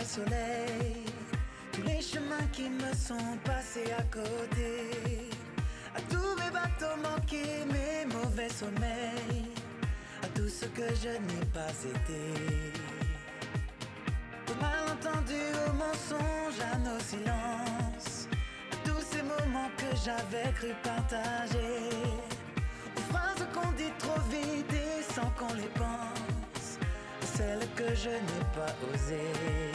le soleil, tous les chemins qui me sont passés à côté, à tous mes bateaux manqués, mes mauvais sommeils, à tout ce que je n'ai pas été, aux malentendus, aux mensonges, à nos silences, à tous ces moments que j'avais cru partager, aux phrases qu'on dit trop vite et sans qu'on les pense, celles que je n'ai pas osées,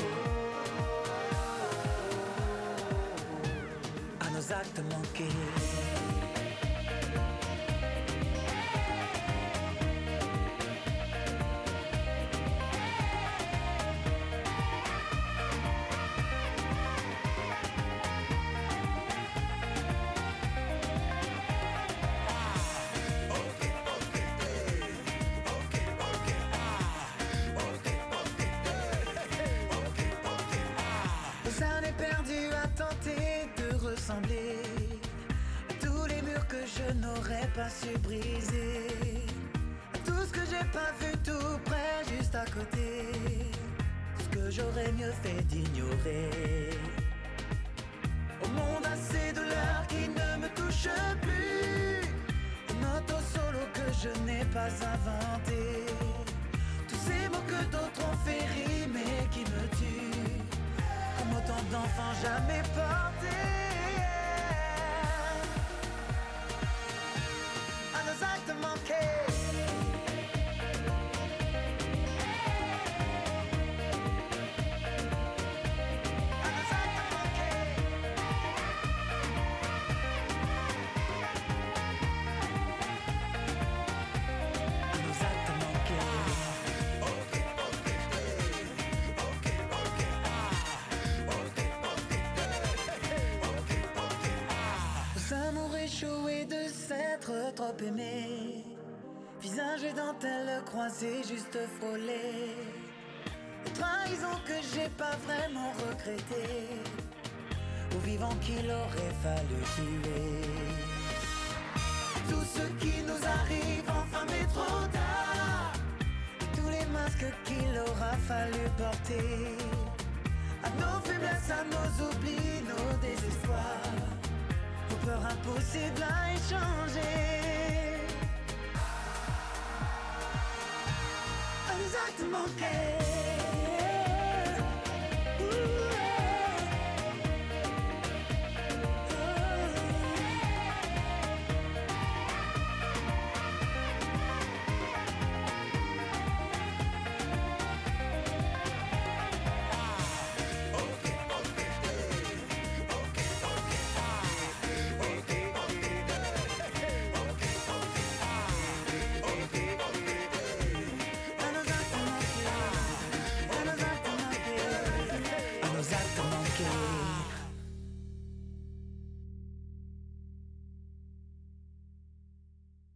à nos actes manqués. Aux années perdues à tenter de ressembler à tous les murs que je n'aurais pas su briser, à tout ce que j'ai pas vu tout près, juste à côté, ce que j'aurais mieux fait d'ignorer. Au monde à ces douleurs qui ne me touchent plus, une auto solo que je n'ai pas inventé, tous ces mots que d'autres ont fait rimer qui me tuent, comme autant d'enfants jamais portés, à nos actes manqués. À nos actes manqués. À nos actes manqués. Aux amours échoués de s'être trop aimé, visage et dentelle croisés, juste frôlés, aux trahisons que j'ai pas vraiment regrettées, aux vivants qu'il aurait fallu tuer, tout ce qui nous arrive enfin mais trop tard, tous les masques qu'il aura fallu porter, à nos faiblesses, à nos oublis, nos désespoirs, aux peurs impossibles à échanger, à nos actes manqués.